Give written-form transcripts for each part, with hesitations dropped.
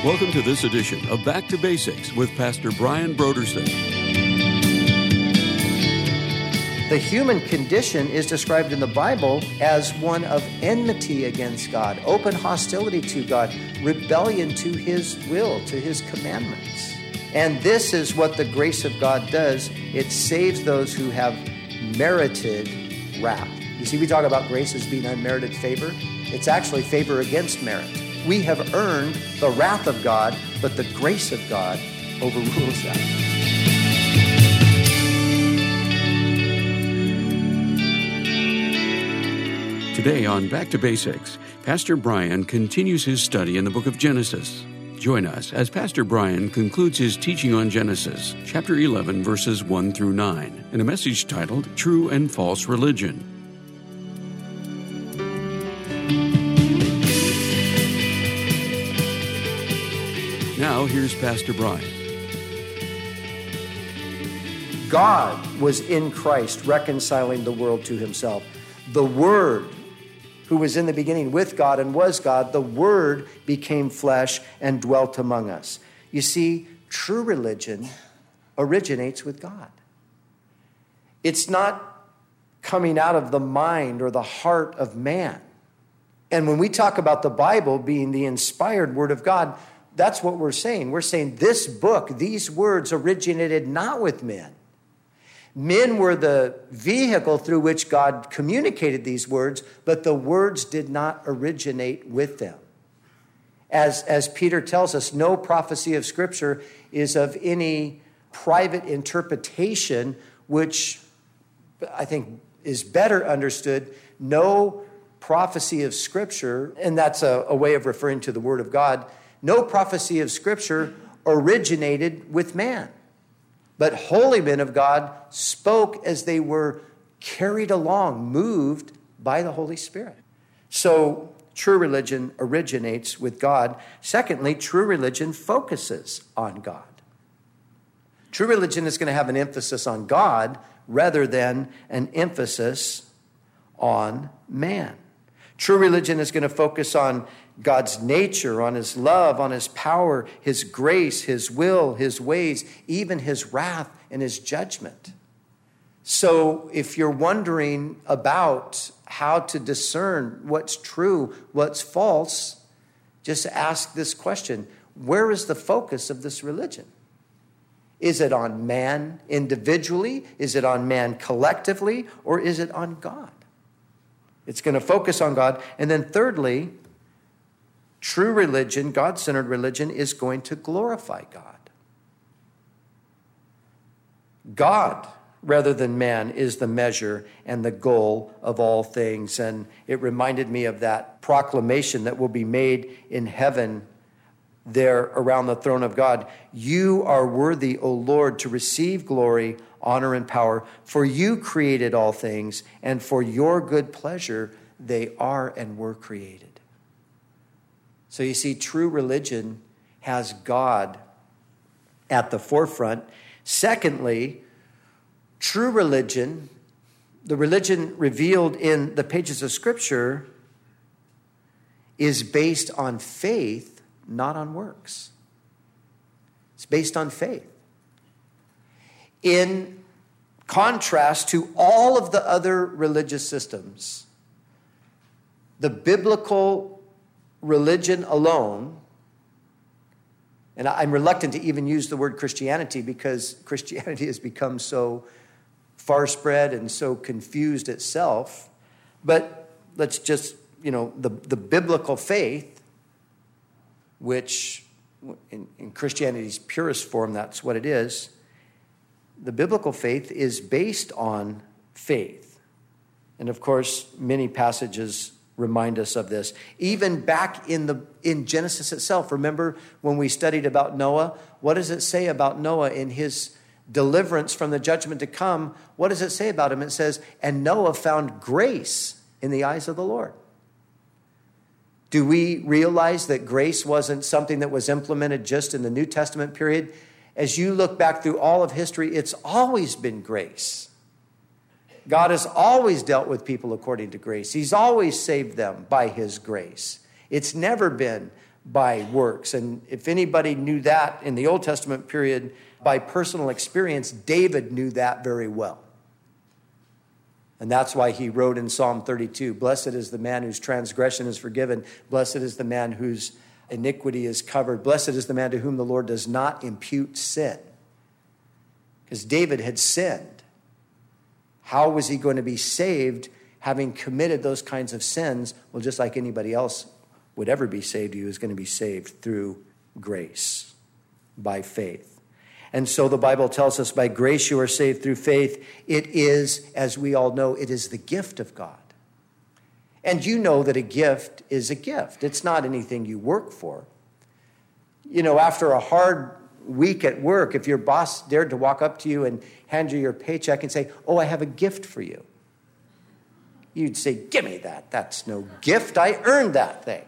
Welcome to this edition of Back to Basics with Pastor Brian Brodersen. The human condition is described in the Bible as one of enmity against God, open hostility to God, rebellion to His will, to His commandments. And this is what the grace of God does. It saves those who have merited wrath. You see, we talk about grace as being unmerited favor. It's actually favor against merit. We have earned the wrath of God, but the grace of God overrules that. Today on Back to Basics, Pastor Brian continues his study in the book of Genesis. Join us as Pastor Brian concludes his teaching on Genesis, chapter 11, verses 1 through 9, in a message titled True and False Religion. Now, here's Pastor Brian. God was in Christ reconciling the world to Himself. The Word, who was in the beginning with God and was God, the Word became flesh and dwelt among us. You see, true religion originates with God. It's not coming out of the mind or the heart of man. And when we talk about the Bible being the inspired Word of God, that's what we're saying. We're saying this book, these words originated not with men. Men were the vehicle through which God communicated these words, but the words did not originate with them. As Peter tells us, no prophecy of Scripture is of any private interpretation, which I think is better understood. No prophecy of Scripture, and that's a way of referring to the Word of God, no prophecy of Scripture originated with man. But holy men of God spoke as they were carried along, moved by the Holy Spirit. So true religion originates with God. Secondly, true religion focuses on God. True religion is going to have an emphasis on God rather than an emphasis on man. True religion is going to focus on God's nature, on His love, on His power, His grace, His will, His ways, even His wrath and His judgment. So if you're wondering about how to discern what's true, what's false, just ask this question: where is the focus of this religion? Is it on man individually? Is it on man collectively? Or is it on God? It's going to focus on God. And then thirdly, true religion, God-centered religion, is going to glorify God. God, rather than man, is the measure and the goal of all things. And it reminded me of that proclamation that will be made in heaven there around the throne of God. You are worthy, O Lord, to receive glory, honor, and power, for you created all things, and for your good pleasure they are and were created. So you see, true religion has God at the forefront. Secondly, true religion, the religion revealed in the pages of Scripture, is based on faith, not on works. It's based on faith. In contrast to all of the other religious systems, the biblical religion alone, and I'm reluctant to even use the word Christianity because Christianity has become so far spread and so confused itself, but let's just, the biblical faith, which in Christianity's purest form, that's what it is. The biblical faith is based on faith. And of course, many passages remind us of this. Even back in Genesis itself, remember when we studied about Noah? What does it say about Noah in his deliverance from the judgment to come? What does it say about him? It says, and Noah found grace in the eyes of the Lord. Do we realize that grace wasn't something that was implemented just in the New Testament period? As you look back through all of history, it's always been grace. God has always dealt with people according to grace. He's always saved them by His grace. It's never been by works. And if anybody knew that in the Old Testament period by personal experience, David knew that very well. And that's why he wrote in Psalm 32, "Blessed is the man whose transgression is forgiven. Blessed is the man whose iniquity is covered. Blessed is the man to whom the Lord does not impute sin." Because David had sinned. How was he going to be saved having committed those kinds of sins? Well, just like anybody else would ever be saved, he was going to be saved through grace, by faith. And so the Bible tells us, by grace you are saved through faith. It is, as we all know, it is the gift of God. And you know that a gift is a gift. It's not anything you work for. You know, after a hard week at work, if your boss dared to walk up to you and hand you your paycheck and say, "Oh, I have a gift for you," you'd say, "Give me that. That's no gift. I earned that thing."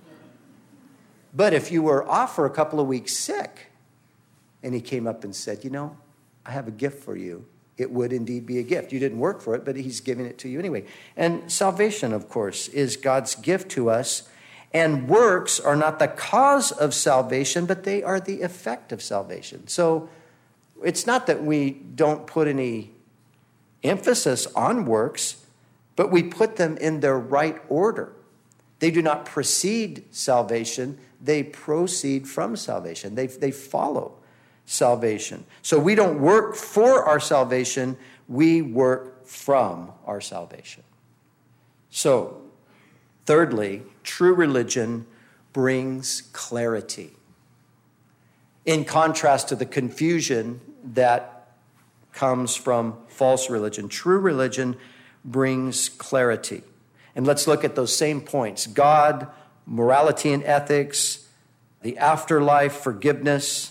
But if you were off for a couple of weeks sick, and he came up and said, "You know, I have a gift for you," it would indeed be a gift. You didn't work for it, but he's giving it to you anyway. And salvation, of course, is God's gift to us. And works are not the cause of salvation, but they are the effect of salvation. So it's not that we don't put any emphasis on works, but we put them in their right order. They do not precede salvation. They proceed from salvation. They follow salvation. So we don't work for our salvation, we work from our salvation. So, thirdly, true religion brings clarity. In contrast to the confusion that comes from false religion, true religion brings clarity. And let's look at those same points: God, morality and ethics, the afterlife, forgiveness.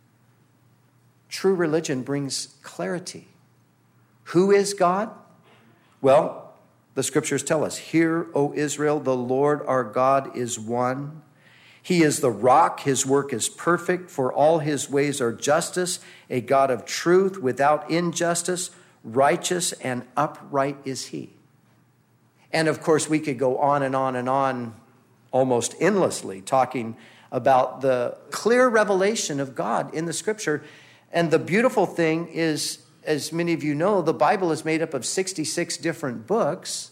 True religion brings clarity. Who is God? Well, the scriptures tell us, "Hear, O Israel, the Lord our God is one. He is the rock, his work is perfect, for all his ways are justice, a God of truth without injustice, righteous and upright is he." And of course, we could go on and on and on almost endlessly talking about the clear revelation of God in the scripture. And the beautiful thing is, as many of you know, the Bible is made up of 66 different books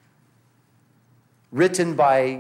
written by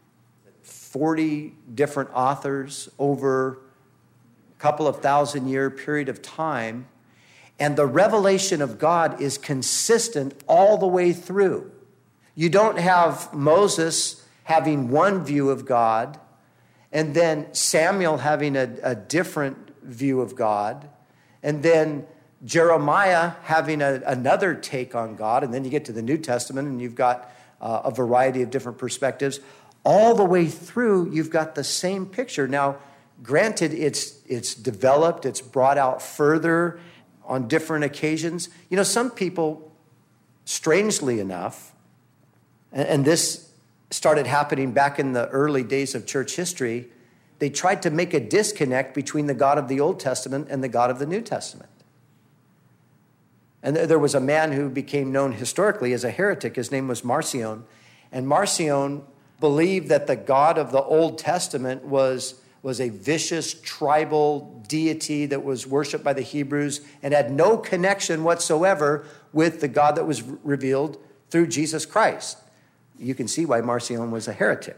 40 different authors over a couple of 1,000-year period of time. And the revelation of God is consistent all the way through. You don't have Moses having one view of God and then Samuel having a different view of God, and then Jeremiah having another take on God, and then you get to the New Testament and you've got a variety of different perspectives. All the way through, you've got the same picture. Now, granted, it's developed, it's brought out further on different occasions. You know, some people, strangely enough, and this started happening back in the early days of church history, they tried to make a disconnect between the God of the Old Testament and the God of the New Testament. And there was a man who became known historically as a heretic. His name was Marcion. And Marcion believed that the God of the Old Testament was a vicious tribal deity that was worshipped by the Hebrews and had no connection whatsoever with the God that was revealed through Jesus Christ. You can see why Marcion was a heretic.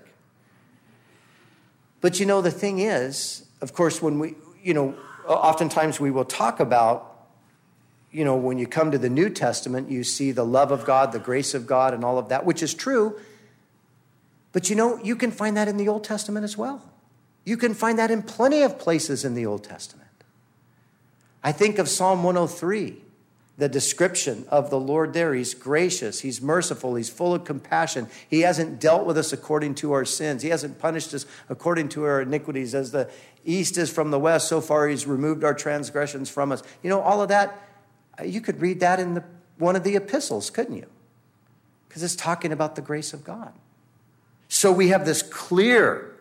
But you know, the thing is, of course, when we, oftentimes we will talk about, when you come to the New Testament, you see the love of God, the grace of God, and all of that, which is true. But you can find that in the Old Testament as well. You can find that in plenty of places in the Old Testament. I think of Psalm 103, the description of the Lord there. He's gracious, he's merciful, he's full of compassion. He hasn't dealt with us according to our sins. He hasn't punished us according to our iniquities. As the east is from the west, so far he's removed our transgressions from us. All of that, you could read that in one of the epistles, couldn't you? Because it's talking about the grace of God. So we have this clear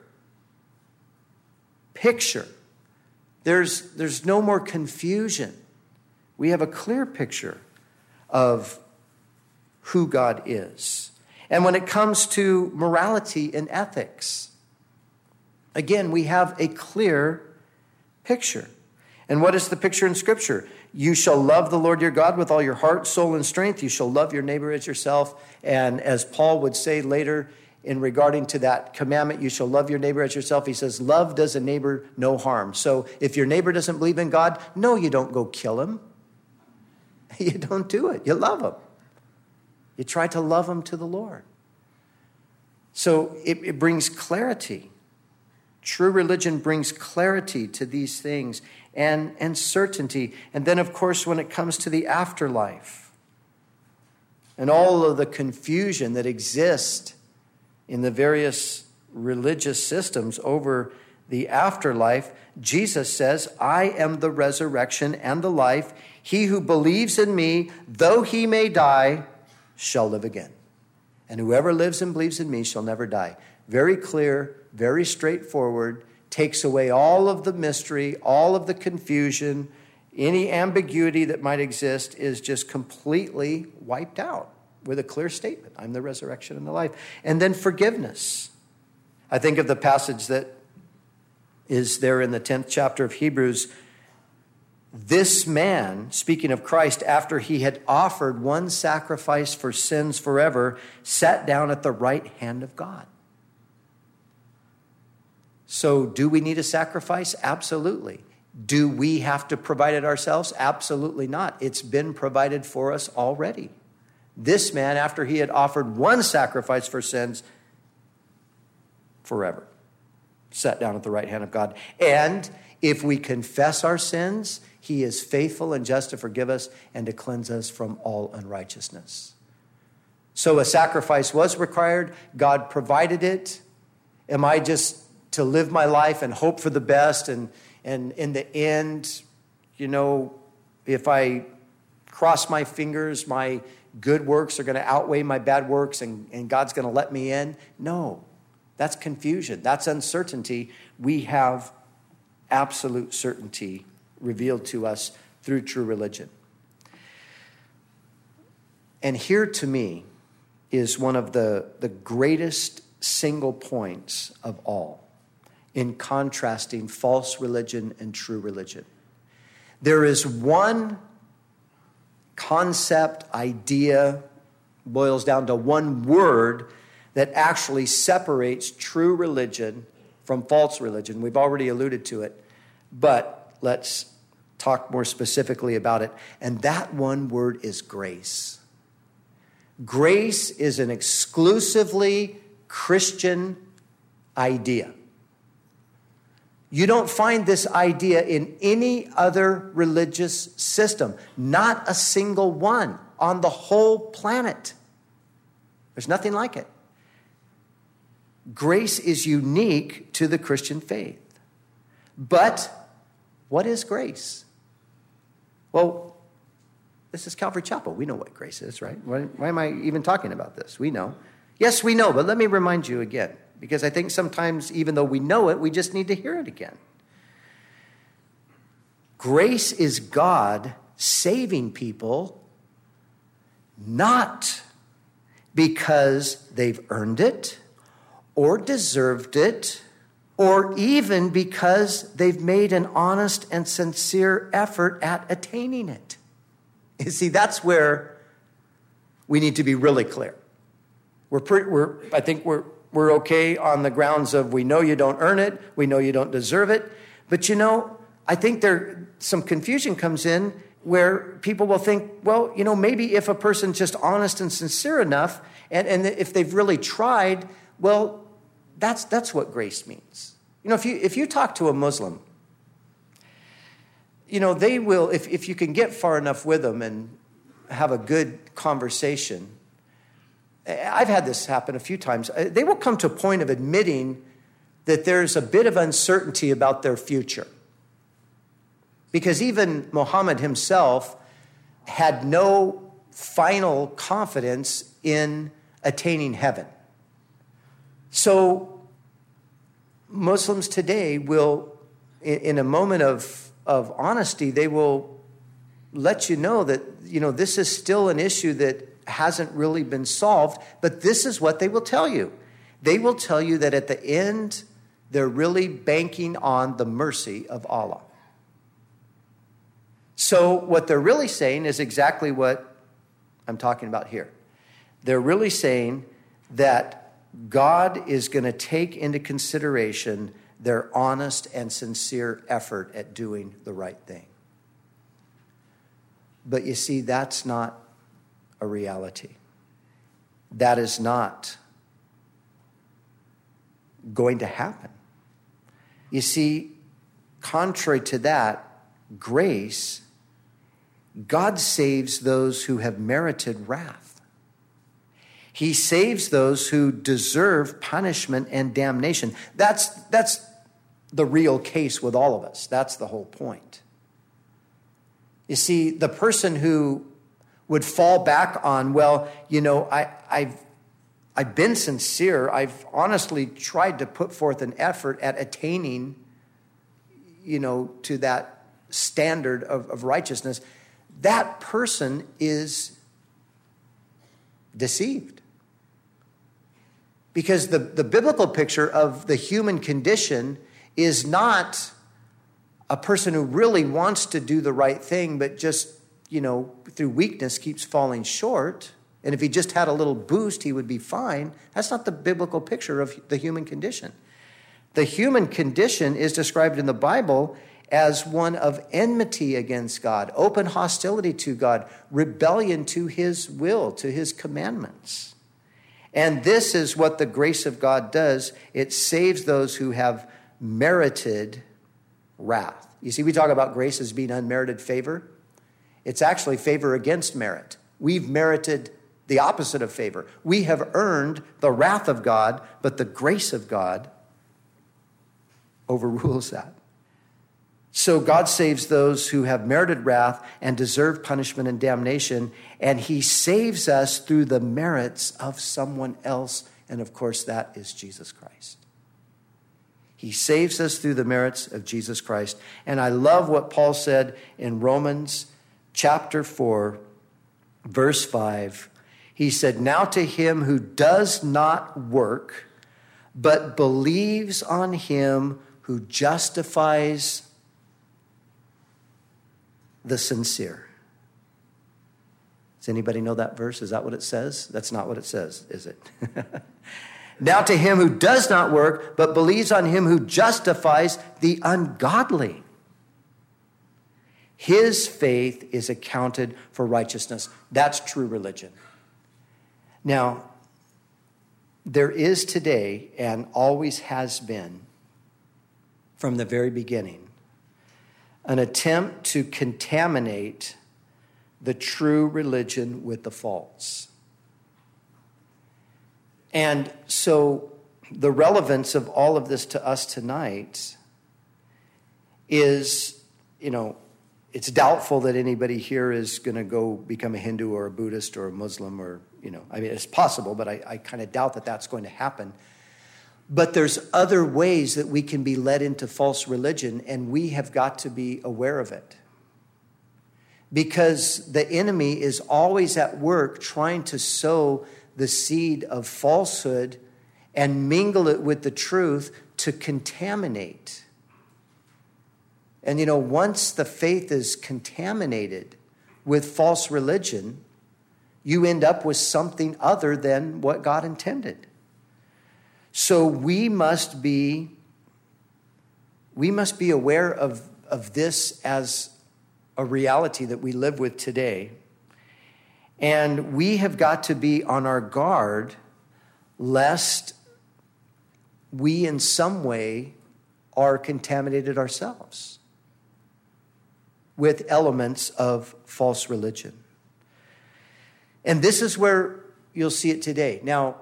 picture. There's no more confusion. We have a clear picture of who God is. And when it comes to morality and ethics, Again, we have a clear picture. And what is the picture in Scripture? You shall love the Lord your God with all your heart, soul, and strength. You shall love your neighbor as yourself. And as Paul would say later in regarding to that commandment, you shall love your neighbor as yourself. He says, love does a neighbor no harm. So if your neighbor doesn't believe in God, no, you don't go kill him. You don't do it. You love him. You try to love him to the Lord. So it brings clarity. True religion brings clarity to these things and certainty. And then, of course, when it comes to the afterlife and all of the confusion that exists in the various religious systems over the afterlife, Jesus says, I am the resurrection and the life. He who believes in me, though he may die, shall live again. And whoever lives and believes in me shall never die. Very clear, very straightforward, takes away all of the mystery, all of the confusion, any ambiguity that might exist is just completely wiped out with a clear statement. I'm the resurrection and the life. And then forgiveness. I think of the passage that is there in the 10th chapter of Hebrews. This man, speaking of Christ, after he had offered one sacrifice for sins forever, sat down at the right hand of God. So do we need a sacrifice? Absolutely. Do we have to provide it ourselves? Absolutely not. It's been provided for us already. This man, after he had offered one sacrifice for sins forever, sat down at the right hand of God. And if we confess our sins, he is faithful and just to forgive us and to cleanse us from all unrighteousness. So a sacrifice was required. God provided it. Am I just to live my life and hope for the best? And in the end, if I cross my fingers, my good works are going to outweigh my bad works and God's going to let me in? No, that's confusion. That's uncertainty. We have absolute certainty revealed to us through true religion. And here to me is one of the greatest single points of all in contrasting false religion and true religion. There is one concept, idea, boils down to one word that actually separates true religion from false religion. We've already alluded to it, but let's talk more specifically about it. And that one word is grace. Grace is an exclusively Christian idea. You don't find this idea in any other religious system. Not a single one on the whole planet. There's nothing like it. Grace is unique to the Christian faith. But what is grace? Well, this is Calvary Chapel. We know what grace is, right? Why am I even talking about this? We know. Yes, we know, but let me remind you again. Because I think sometimes, even though we know it, we just need to hear it again. Grace is God saving people, not because they've earned it, or deserved it, or even because they've made an honest and sincere effort at attaining it. You see, that's where we need to be really clear. I think we're okay on the grounds of we know you don't earn it, we know you don't deserve it. But I think some confusion comes in where people will think, well, maybe if a person's just honest and sincere enough, and if they've really tried, well, that's what grace means. If you talk to a Muslim, they will, if you can get far enough with them and have a good conversation. I've had this happen a few times. They will come to a point of admitting that there's a bit of uncertainty about their future. Because even Muhammad himself had no final confidence in attaining heaven. So Muslims today will, in a moment of honesty, they will let you know that, this is still an issue that hasn't really been solved, but this is what they will tell you. They will tell you that at the end, they're really banking on the mercy of Allah. So what they're really saying is exactly what I'm talking about here. They're really saying that God is going to take into consideration their honest and sincere effort at doing the right thing. But you see, that's not a reality. That is not going to happen. You see, contrary to that, grace, God saves those who have merited wrath. He saves those who deserve punishment and damnation. That's the real case with all of us. That's the whole point. You see, the person who would fall back on, well, you know, I've been sincere. I've honestly tried to put forth an effort at attaining, you know, to that standard of righteousness. That person is deceived. Because the biblical picture of the human condition is not a person who really wants to do the right thing, but just, you know, through weakness keeps falling short. And if he just had a little boost, he would be fine. That's not the biblical picture of the human condition. The human condition is described in the Bible as one of enmity against God, open hostility to God, rebellion to his will, to his commandments. And this is what the grace of God does. It saves those who have merited wrath. You see, we talk about grace as being unmerited favor. It's actually favor against merit. We've merited the opposite of favor. We have earned the wrath of God, but the grace of God overrules that. So God saves those who have merited wrath and deserve punishment and damnation, and he saves us through the merits of someone else, and of course that is Jesus Christ. He saves us through the merits of Jesus Christ. And I love what Paul said in Romans chapter 4, verse 5. He said, "Now to him who does not work, but believes on him who justifies the sincere." Does anybody know that verse? Is that what it says? That's not what it says, is it? "Now to him who does not work, but believes on him who justifies the ungodly, his faith is accounted for righteousness." That's true religion. Now, there is today, and always has been from the very beginning, an attempt to contaminate the true religion with the false. And so the relevance of all of this to us tonight is, you know, it's doubtful that anybody here is going to go become a Hindu or a Buddhist or a Muslim or, you know, I mean, it's possible, but I kind of doubt that that's going to happen. But there's other ways that we can be led into false religion, and we have got to be aware of it. Because the enemy is always at work trying to sow the seed of falsehood and mingle it with the truth to contaminate. And, you know, once the faith is contaminated with false religion, you end up with something other than what God intended. So we must be aware of this as a reality that we live with today. And we have got to be on our guard lest we in some way are contaminated ourselves with elements of false religion. And this is where you'll see it today. Now,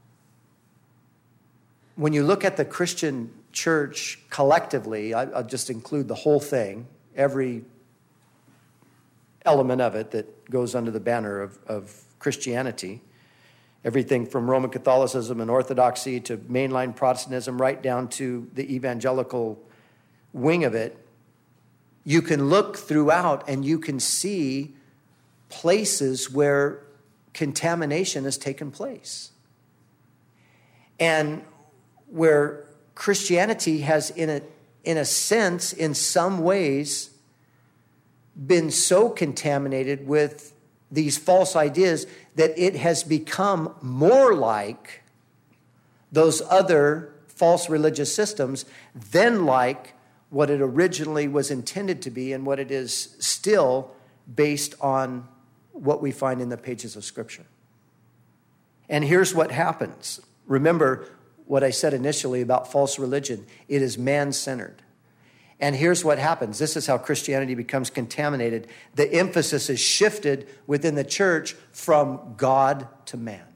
when you look at the Christian church collectively, I'll just include the whole thing, every element of it that goes under the banner of Christianity, everything from Roman Catholicism and Orthodoxy to mainline Protestantism, right down to the evangelical wing of it, you can look throughout and you can see places where contamination has taken place. And where Christianity has, in a sense, in some ways, been so contaminated with these false ideas that it has become more like those other false religious systems than like what it originally was intended to be and what it is still based on what we find in the pages of Scripture. And here's what happens. Remember what I said initially about false religion. It is man-centered. And here's what happens. This is how Christianity becomes contaminated. The emphasis is shifted within the church from God to man.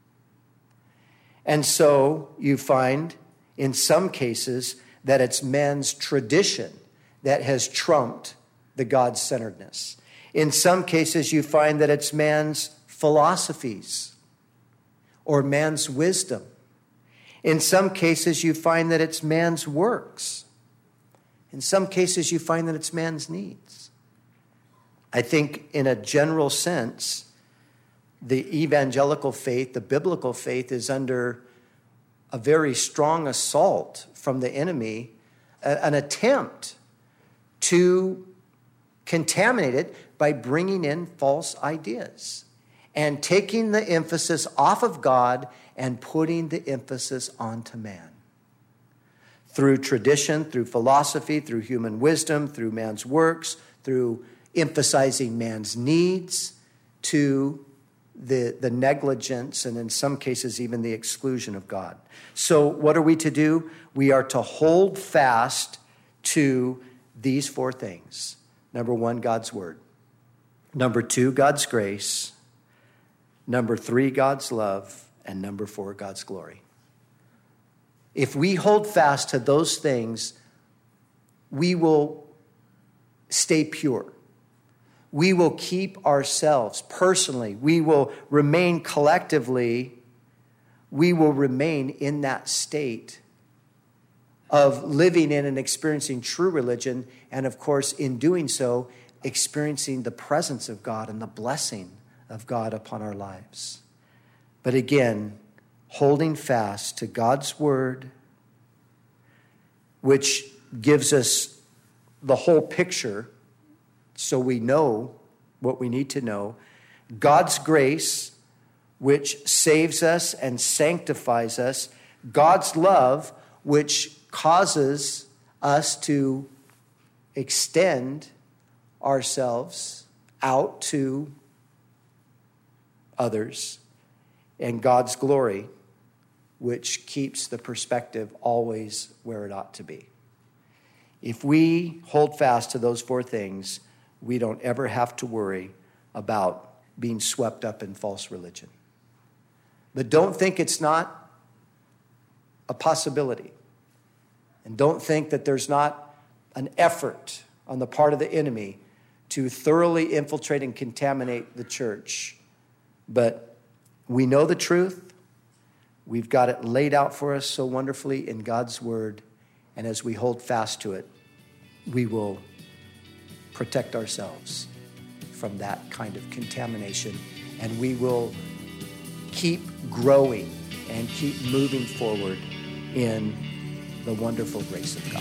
And so you find in some cases that it's man's tradition that has trumped the God-centeredness. In some cases you find that it's man's philosophies or man's wisdom. In some cases you find that it's man's works. In some cases, you find that it's man's needs. I think in a general sense, the evangelical faith, the biblical faith, is under a very strong assault from the enemy, an attempt to contaminate it by bringing in false ideas and taking the emphasis off of God and putting the emphasis onto man. Through tradition, through philosophy, through human wisdom, through man's works, through emphasizing man's needs, to the negligence and in some cases even the exclusion of God. So what are we to do? We are to hold fast to these four things. Number one, God's word. Number two, God's grace. Number three, God's love. And number four, God's glory. If we hold fast to those things, we will stay pure. We will keep ourselves personally. We will remain collectively. We will remain in that state of living in and experiencing true religion. And of course, in doing so, experiencing the presence of God and the blessing of God upon our lives. But again, holding fast to God's word, which gives us the whole picture so we know what we need to know. God's grace, which saves us and sanctifies us. God's love, which causes us to extend ourselves out to others. And God's glory, which keeps the perspective always where it ought to be. If we hold fast to those four things, we don't ever have to worry about being swept up in false religion. But don't think it's not a possibility. And don't think that there's not an effort on the part of the enemy to thoroughly infiltrate and contaminate the church. But we know the truth. We've got it laid out for us so wonderfully in God's word. And as we hold fast to it, we will protect ourselves from that kind of contamination. And we will keep growing and keep moving forward in the wonderful grace of God.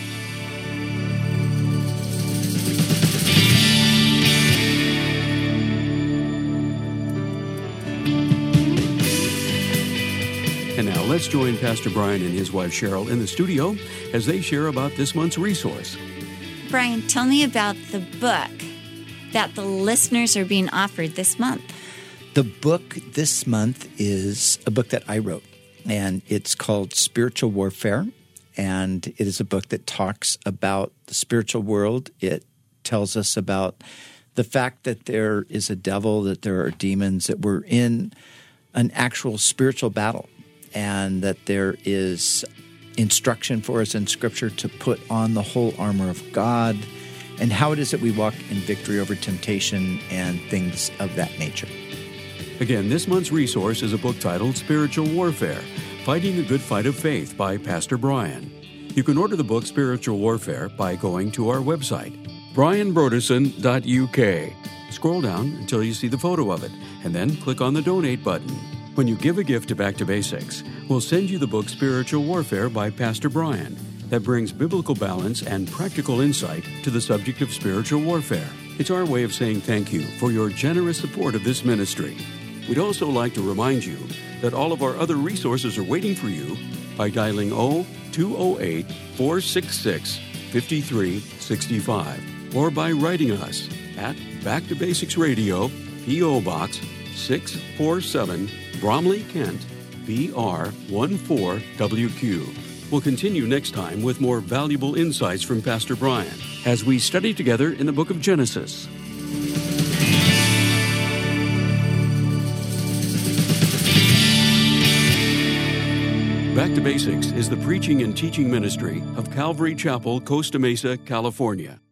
And now let's join Pastor Brian and his wife Cheryl in the studio as they share about this month's resource. Brian, tell me about the book that the listeners are being offered this month. The book this month is a book that I wrote, and it's called Spiritual Warfare, and it is a book that talks about the spiritual world. It tells us about the fact that there is a devil, that there are demons, that we're in an actual spiritual battle, and that there is instruction for us in Scripture to put on the whole armor of God, and how it is that we walk in victory over temptation and things of that nature. Again, this month's resource is a book titled Spiritual Warfare, Fighting a Good Fight of Faith by Pastor Brian. You can order the book Spiritual Warfare by going to our website, brianbrodesson.uk. Scroll down until you see the photo of it, and then click on the donate button. When you give a gift to Back to Basics, we'll send you the book Spiritual Warfare by Pastor Brian that brings biblical balance and practical insight to the subject of spiritual warfare. It's our way of saying thank you for your generous support of this ministry. We'd also like to remind you that all of our other resources are waiting for you by dialing 0208-466-5365 or by writing us at Back to Basics Radio, P.O. Box 647, Bromley, Kent, BR 14WQ. We'll continue next time with more valuable insights from Pastor Brian as we study together in the book of Genesis. Back to Basics is the preaching and teaching ministry of Calvary Chapel, Costa Mesa, California.